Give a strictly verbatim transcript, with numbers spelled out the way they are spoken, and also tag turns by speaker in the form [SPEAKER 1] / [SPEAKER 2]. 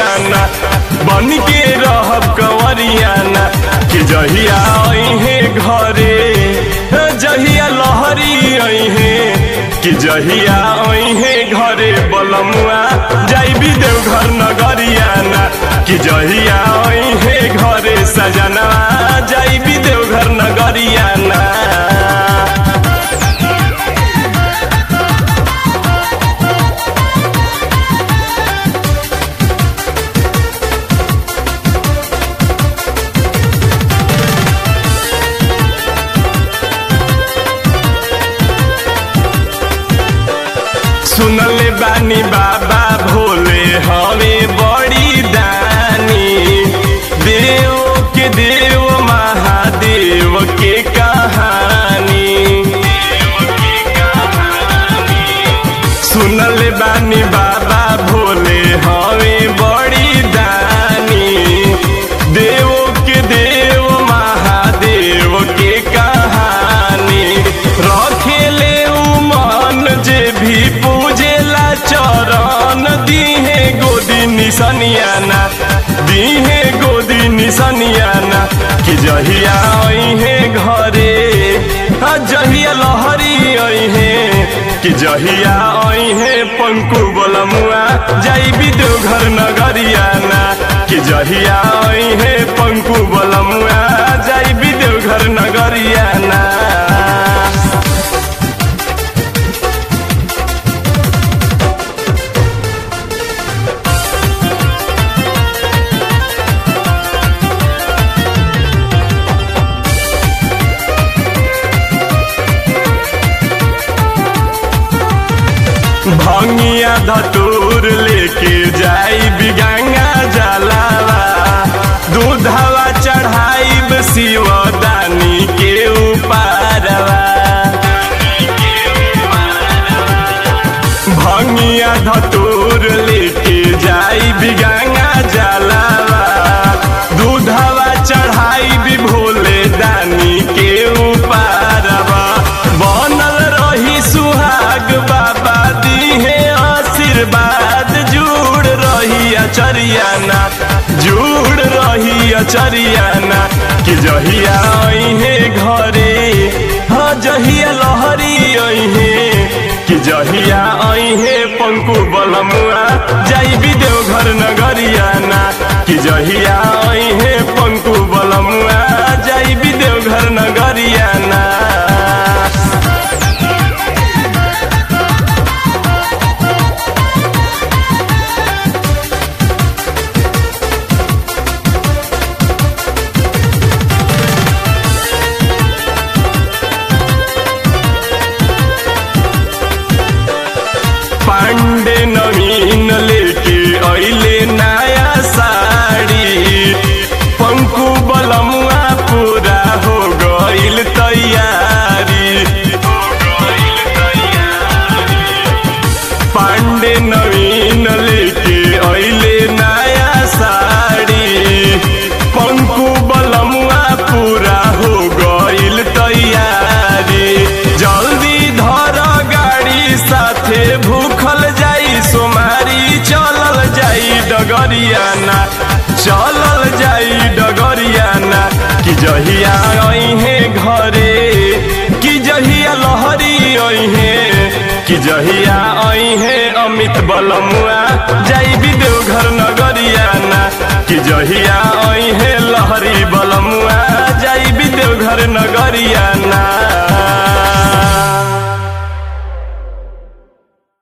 [SPEAKER 1] सवरियाना बन के रहब कंवरियाना कि जहिया अइहे घरे जहिया लहरी अइहे कि जहिया अइहे घरे बलमुआ जाइबी देवघर नगरियाना कि जहिया अइहे घरे सजना जाइबी देवघर नगरियाना। सुनले बानी बाबा भोले हवे बड़ी दानी देव के देव महादेव के कहानी। सुनले बानी बाबा भोले हवे बड़ी दानी देव के देव महादेव के कहानी। रखेले उमन जे भी चरण दीहे गोदी निसनियाना दीहे गोदी निसनियाना कि जहिया अइहे घरे जहिया लहरी अइहे कि जहिया अइहे पंकु बलमुआ जाइबी देवघर नगरियाना कि जहिया अइहे पंकु बलमुआ जाइबी देवघर नगरियाना। भंगिया धतूर लेके जाइब गंगा जलावा दूधवा चढ़ाइब शिवदानी के उपारवा। भंगिया धतूर लेके जाइब गंगा जलावा दूधवा चढ़ाइब भोले दानी के उपारवा। बनल रही सुहाग बाबा दीहे आशीर्वाद जुड़ रही अचरियाना जुड़ रही अचरियाना कि जहिया अइहे घरे हाँ जहिया लहरी अइहे कि जहिया अइहे पंकु बलमुआ जाइबी देवघर नगरियाना कि जहिया अइहे पंकु बलमुआ जाइबी देवघर नगरियाना। पांडे नवीन लेके अइले नया साड़ी पंकु बलमुआ पूरा हो गइल तैयारी। पांडे नवीन लेके अइले नया साड़ी पंकु बलमुआ पूरा हो गइल तैयारी। जल्दी धर गाड़ी साथे भूखल जाई सोमारी चलल जाई डगरियाना चलल जाई डगरियाना कि जहिया अइहे घरे कि जहिया लहरी अइहे कि जहिया अइहे अमित बलमुआ जाइबी देवघर नगरियाना कि जहिया अइहे लहरी बलमुआ जाइबी देवघर नगरियाना।